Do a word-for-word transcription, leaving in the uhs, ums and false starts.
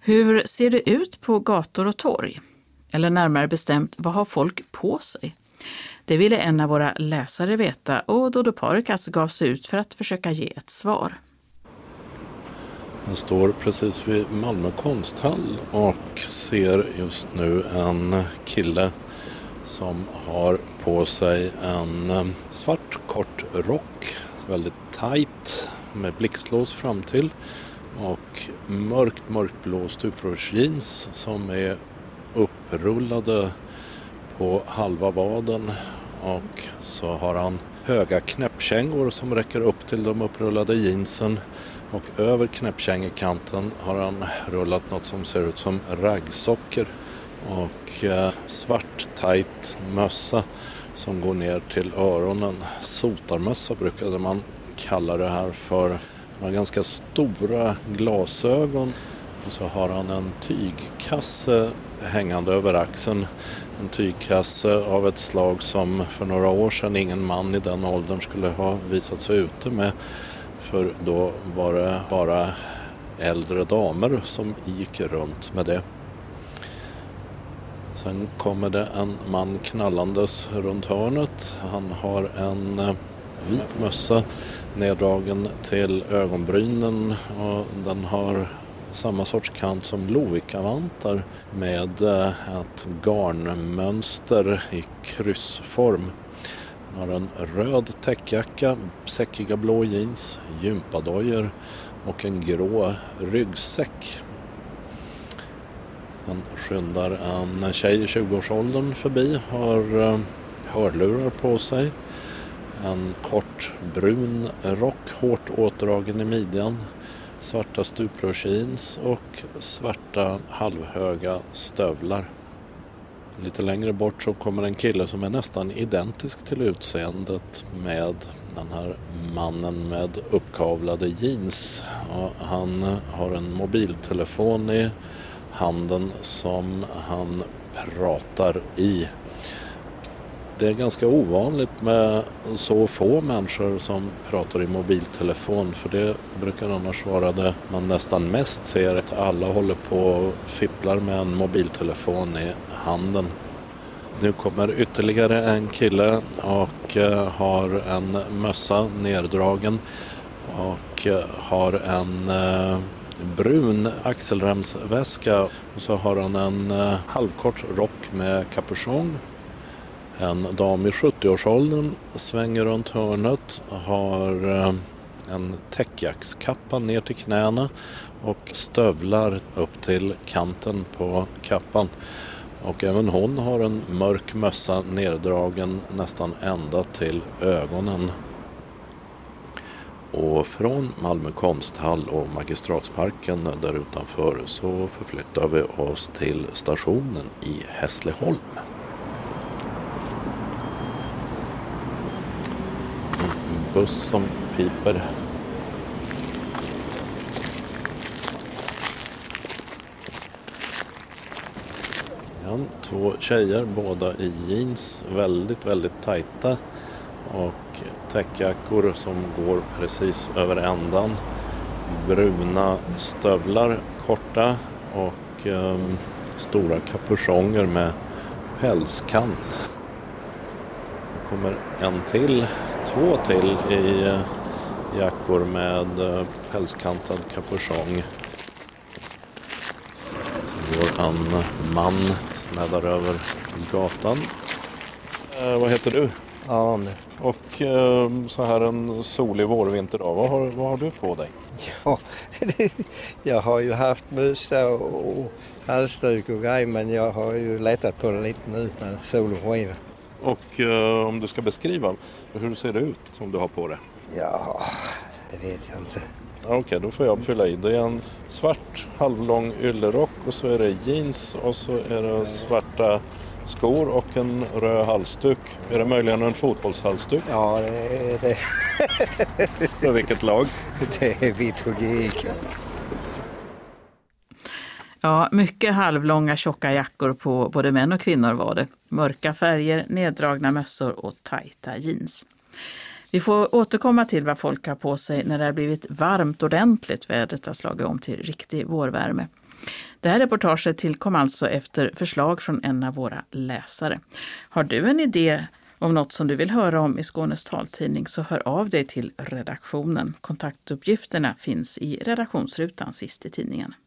Hur ser det ut på gator och torg? Eller närmare bestämt, vad har folk på sig? Det ville en av våra läsare veta och Dodo Parikas gav sig ut för att försöka ge ett svar. Jag står precis vid Malmö konsthall och ser just nu en kille som har på sig en svart kort rock, väldigt tajt med blixtlås fram till och mörkt mörkblå stuprörsjeans som är upprullade på halva vaden, och så har han höga knäppkängor som räcker upp till de upprullade jeansen, och över knäppkängekanten har han rullat något som ser ut som raggsockor och eh, svart tajt mössa som går ner till öronen. Sotarmössa brukade man kalla det här för. Han har ganska stora glasögon och så har han en tygkasse hängande över axeln. En tygkasse av ett slag som för några år sedan ingen man i den åldern skulle ha visat sig ute med. För då var det bara äldre damer som gick runt med det. Sen kommer det en man knallandes runt hörnet. Han har en vit mössa neddragen till ögonbrynen och den har samma sorts kant som Lovikkavantar med ett garnmönster i kryssform. Han har en röd täckjacka, säckiga blå jeans, gympadojor och en grå ryggsäck. Han skyndar en tjej i tjugoårsåldern förbi, har hörlurar på sig, en kort brun rock, hårt åtdragen i midjan, svarta stuprörsjeans och svarta halvhöga stövlar. Lite längre bort så kommer en kille som är nästan identisk till utseendet med den här mannen med uppkavlade jeans. Och han har en mobiltelefon i handen som han pratar i. Det är ganska ovanligt med så få människor som pratar i mobiltelefon, för det brukar annars vara det man nästan mest ser, att alla håller på och fipplar med en mobiltelefon i handen. Nu kommer ytterligare en kille och har en mössa neddragen och har en brun axelremsväska och så har han en halvkort rock med kapuschong. En dam i sjuttioårsåldern svänger runt hörnet, har en täckjackskappa ner till knäna och stövlar upp till kanten på kappan. Och även hon har en mörk mössa neddragen nästan ända till ögonen. Och från Malmö konsthall och Magistratsparken där utanför så förflyttar vi oss till stationen i Hässleholm. En buss som piper. En, två tjejer, båda i jeans, väldigt, väldigt tajta och täckjackor som går precis över ändan. Bruna stövlar, korta och eh, stora kapuschonger med pälskant. Det kommer en till, två till i eh, jackor med eh, pälskantad kapuschong. Så går en man snäddar över gatan. Eh, vad heter du? Arne. Och eh, så här en solig vårvinterdag, vad har, vad har du på dig? Ja, jag har ju haft mössa och halsduk och grej, men jag har ju lättat på det lite nu när solen skiner. Och eh, om du ska beskriva, hur ser det ut som du har på det? Ja, det vet jag inte. Okej, okay, då får jag fylla i. Det är en svart halvlång yllerock och så är det jeans och så är det svarta skor och en röd halsduk. Är det möjligen en fotbollshalsduk? Ja, det är det. För vilket lag? Det är Vitt och G I K. Ja, mycket halvlånga tjocka jackor på både män och kvinnor var det. Mörka färger, neddragna mössor och tajta jeans. Vi får återkomma till vad folk har på sig när det har blivit varmt ordentligt. Vädret har slagit om till riktig vårvärme. Det här reportaget tillkom alltså efter förslag från en av våra läsare. Har du en idé om något som du vill höra om i Skånes taltidning så hör av dig till redaktionen. Kontaktuppgifterna finns i redaktionsrutan sist i tidningen.